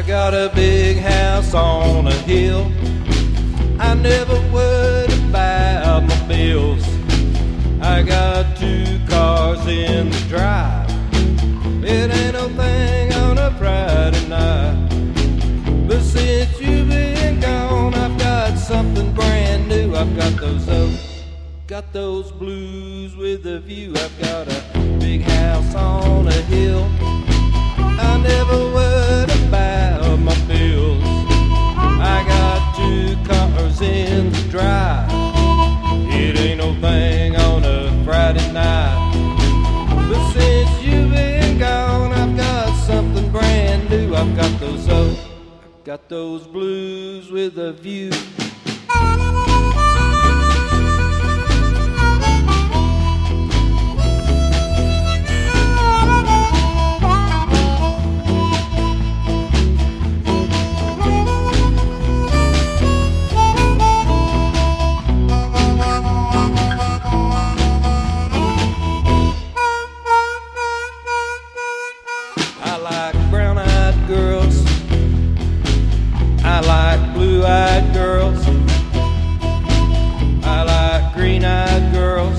got a big house on a hill. I never worried about my bills. I got 2 cars in the drive. It ain't no thing on a Friday night. But since you've been gone, I've got something brand new. I've got those blues with a view. I've got a big house on a hill. I never worried about my bills. I got 2 cars in the drive. It ain't no thing on a Friday night. But since you've been gone, I've got something brand new. I've got those blues with a view. I like brown-eyed girls. I like blue-eyed girls. I like green-eyed girls.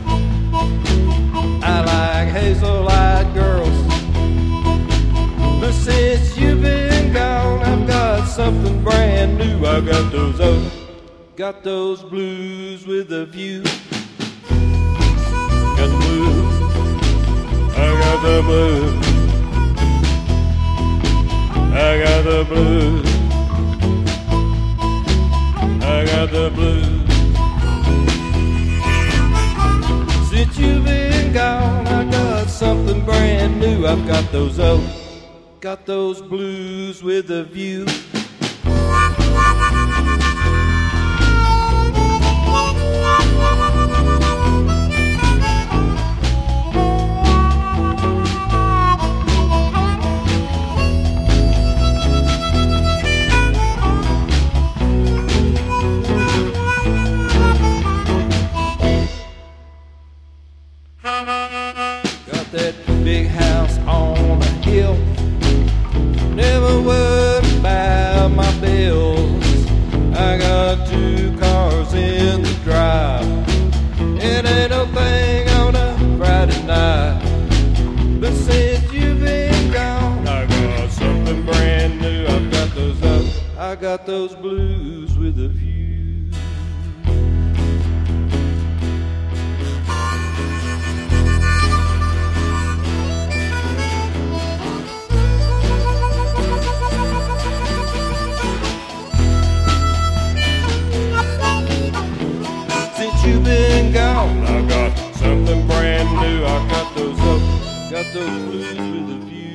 I like hazel-eyed girls. But since you've been gone, I've got something brand new. I got those blues with a view. Got the blues. I got the blues. I got the blues. I got the blues. Since you've been gone, I got something brand new. I've got those blues with a view. Got that big house on a hill. Never worried about my bills. I got 2 cars in the drive. It ain't no thing on a Friday night. But since you've been gone, I got something brand new. I got those blues with a view. You've been gone, I got something brand new. I got those blues with a view.